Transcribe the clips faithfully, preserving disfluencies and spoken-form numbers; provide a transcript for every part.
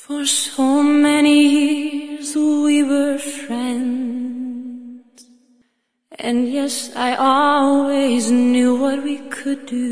For so many years we were friends, and yes, I always knew what we could do.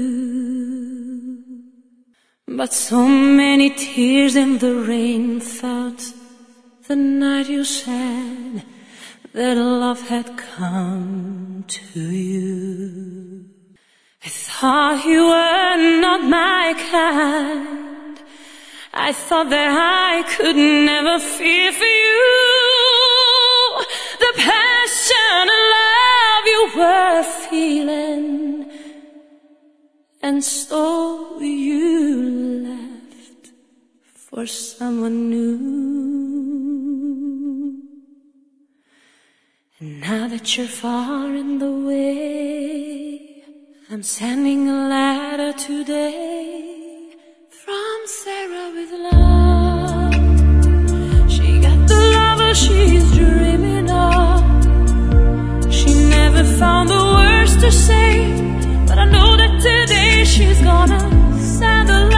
But so many tears in the rain felt the night you said that love had come to you. I thought you were not my kind. I thought that I could never feel for you the passion and love you were feeling. And so you left for someone new. And now that you're far and away, I'm sending a letter today from Sarah with love. She got the lover she's dreaming of. She never found the words to say, but I know that today she's gonna send a